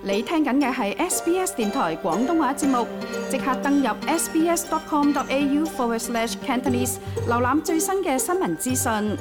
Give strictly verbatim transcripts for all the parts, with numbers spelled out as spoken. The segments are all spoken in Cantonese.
你聽緊嘅係 S B S 電台廣東話節目，即刻登入 sbs.com.au forward slash Cantonese， 瀏覽最新嘅新聞資訊。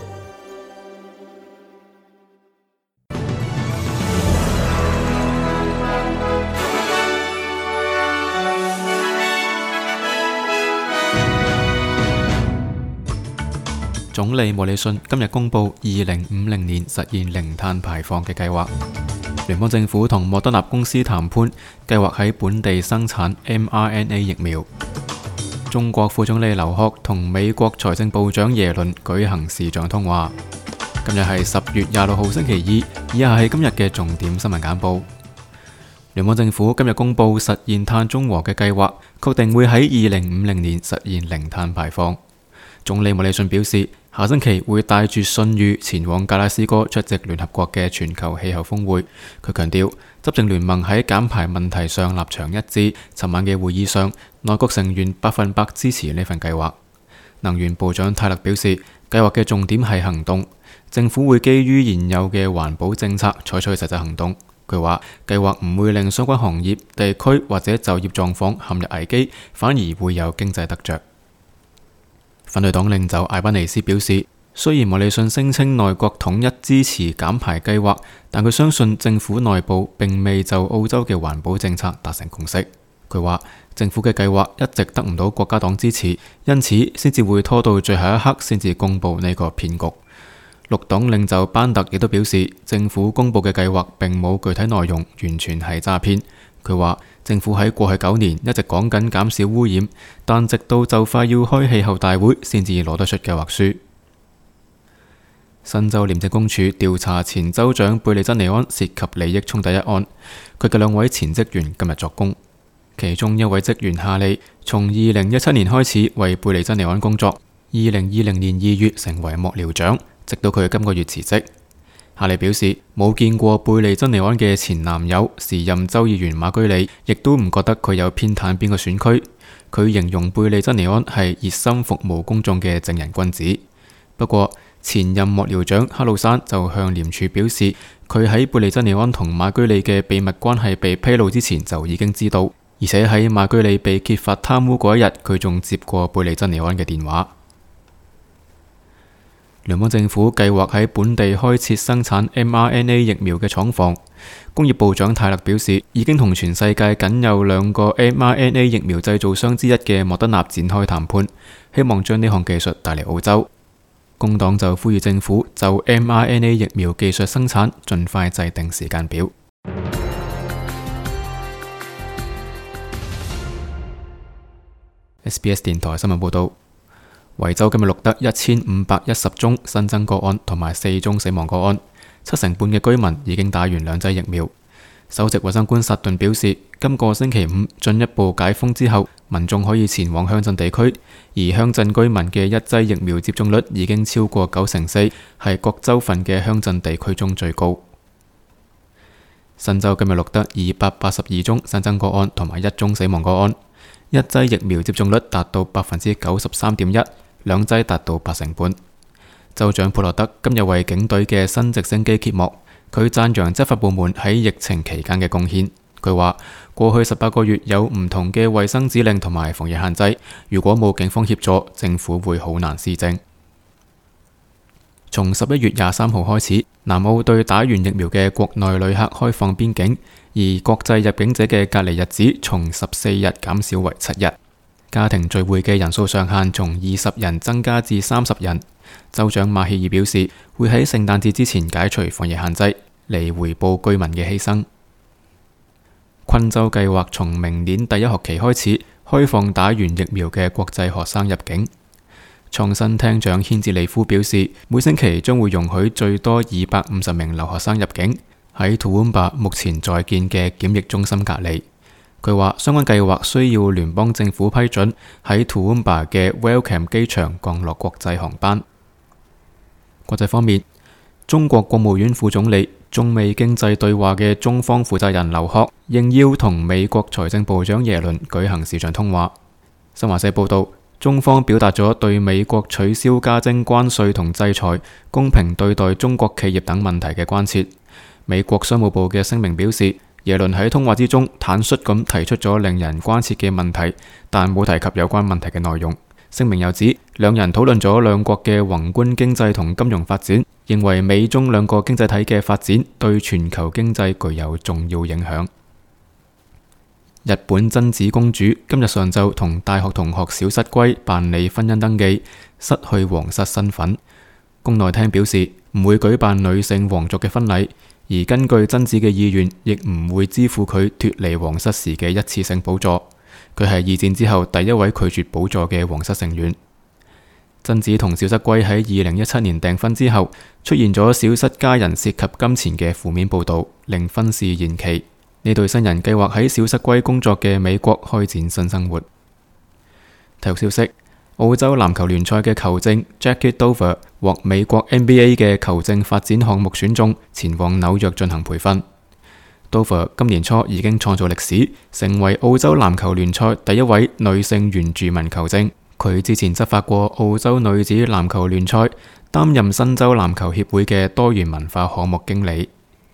總理莫里遜今日公布二零五零年實現零碳排放嘅計劃。聯邦政府同莫德納公司談判，計劃喺本地生產 M R N A 疫苗。中國副總理劉鶴同美國財政部長耶倫舉行視像通話。今日係十月廿六號星期二，以下係今日嘅重點新聞簡報。聯邦政府今日公布實現碳中和嘅計劃，確定會喺二零五零年實現零碳排放。總理莫里遜表示，下星期會帶住信譽前往格拉斯哥出席聯合國嘅全球氣候峰會。佢強調，執政聯盟喺減排問題上立場一致。尋晚嘅會議上，內閣成員百分百支持呢份計劃。能源部長泰勒表示，計劃嘅重點係行動，政府會基於現有嘅環保政策採取實際行動。佢話，計劃唔會令相關行業、地區或者就業狀況陷入危機，反而會有經濟得着。反對黨領袖艾賓尼斯表示，雖然莫里遜聲稱內閣統一支持減排計劃，但佢相信政府內部並未就澳洲嘅環保政策達成共識。佢話，政府嘅計劃一直得唔到國家黨支持，因此先至會拖到最後一刻先至公布呢個騙局。綠黨領袖班特亦都表示，政府公布嘅計劃並冇具體內容，完全係詐騙。佢話，政府喺過去九年一直講緊減少污染，但直到就快要開氣候大會先至攞得出計劃書。新州廉政公署調查前州長貝利珍尼安涉及利益衝突一案，佢嘅兩位前職員今日作供。其中一位職員夏利從二零一七年開始為貝利珍尼安工作，二零二零年二月成為幕僚長，直到佢今個月辭職。夏利表示冇見過貝利珍尼安嘅前男友時任州議員馬居里，亦都唔覺得佢有偏袒邊個選區。佢形容貝利珍尼安係熱心服務公眾嘅正人君子。不過前任幕僚長克魯山就向廉署表示，佢喺貝利珍尼安同馬居里嘅秘密關係被披露之前就已經知道，而且喺馬居里被揭發貪污嗰一日，佢仲接過貝利珍尼安嘅電話。聯邦政府計劃喺本地開設生產 M R N A 疫苗嘅廠房。工業部長泰勒表示，已經同全世界僅有兩個 M R N A 疫苗製造商之一嘅莫德納展開談判，希望將呢項技術帶嚟澳洲。工黨就呼籲政府就 M R N A 疫苗技術生產盡快制定時間表。S B S 電台新聞報道。維州今日錄得一千五百一十宗新增個案同埋四宗死亡個案，七成半嘅居民已經打完兩劑疫苗。首席衛生官薩頓表示，今個星期五進一步解封之後，民眾可以前往鄉鎮地區，而鄉鎮居民嘅一劑疫苗接種率已經超過九成四，係各州份嘅鄉鎮地區中最高。新州今日錄得二百八十二宗新增個案同埋一宗死亡個案，一劑疫苗接種率達到百分之九十三點一。兩劑達到八成半。州長普羅德今日為警隊嘅新直升機揭幕，佢讚揚執法部門喺疫情期間嘅貢獻。佢話過去十八個月有唔同嘅衛生指令同埋防疫限制，如果冇警方協助，政府會好難施政。從十一月廿三號開始，南澳對打完疫苗嘅國內旅客開放邊境，而國際入境者嘅隔離日子從十四日減少為七日。家庭聚會嘅人數上限從二十人增加至三十人。州長馬歇爾表示，會喺聖誕節之前解除防疫限制，嚟回報居民嘅犧牲。昆州計劃從明年第一學期開始開放打完疫苗嘅國際學生入境。創新廳長軒治利夫表示，每星期將會容許最多二百五十名留學生入境，喺 Toowoomba 目前在建嘅檢疫中心隔離。佢話相關計劃需要聯邦政府批准，喺 Toowoomba 嘅 Wellcome 機場降落國際航班。國際方面，中國國務院副總理、中美經濟對話嘅中方負責人劉鶴應邀同美國財政部長耶倫舉行視像通話。新華社報道，中方表達咗對美國取消加徵關稅同制裁、公平對待中國企業等問題嘅關切。美國商務部嘅聲明表示， 耶倫喺通話之中坦率咁提出咗令人關切嘅問題，但冇提及有關問題嘅內容。聲明又指，兩人討論咗兩國嘅宏觀經濟同金融發展，認為美中兩個經濟體嘅發展對全球經濟具有重要影響。日本真子公主今日上晝同大學同學小室圭辦理婚姻登記，失去皇室身份。宮內廳表示唔會舉辦女性皇族嘅婚禮，而根據真子嘅意願，亦唔會支付佢脫離皇室時嘅一次性補助。佢係二戰之後第一位拒絕補助嘅皇室成員。真子同小室圭喺二零一七年訂婚之後，出現咗小室家人涉及金錢嘅負面報導，令婚事延期。呢對新人計劃喺小室圭工作嘅美國開展新生活。體育消息：澳洲籃球聯賽嘅球證 Jackie Dover 獲美國 N B A 嘅球證發展項目選中，前往紐約進行培訓。Dover 今年初已經創造歷史，成為澳洲籃球聯賽第一位女性原住民球證。佢之前執法過澳洲女子籃球聯賽，擔任新州籃球協會嘅多元文化項目經理。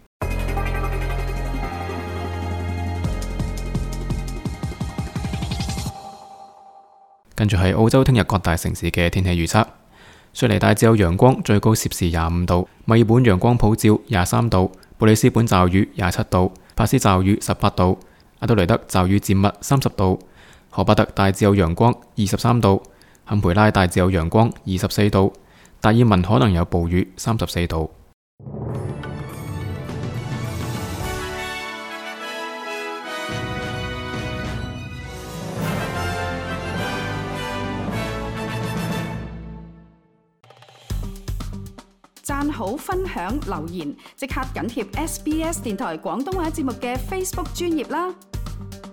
跟住係澳洲聽日各大城市嘅天氣預測：雪梨大致有陽光，最高攝氏廿五度；墨爾本陽光普照，廿三度；布里斯本驟雨，廿七度；帕斯驟雨，十八度；阿德雷德驟雨漸密，三十度；荷巴特大致有陽光，二十三度；坎培拉大致有陽光，二十四度；達爾文可能有暴雨，三十四度。 讚好、分享、留言，即刻緊貼 S B S 電台廣東話節目嘅 Facebook 專頁啦！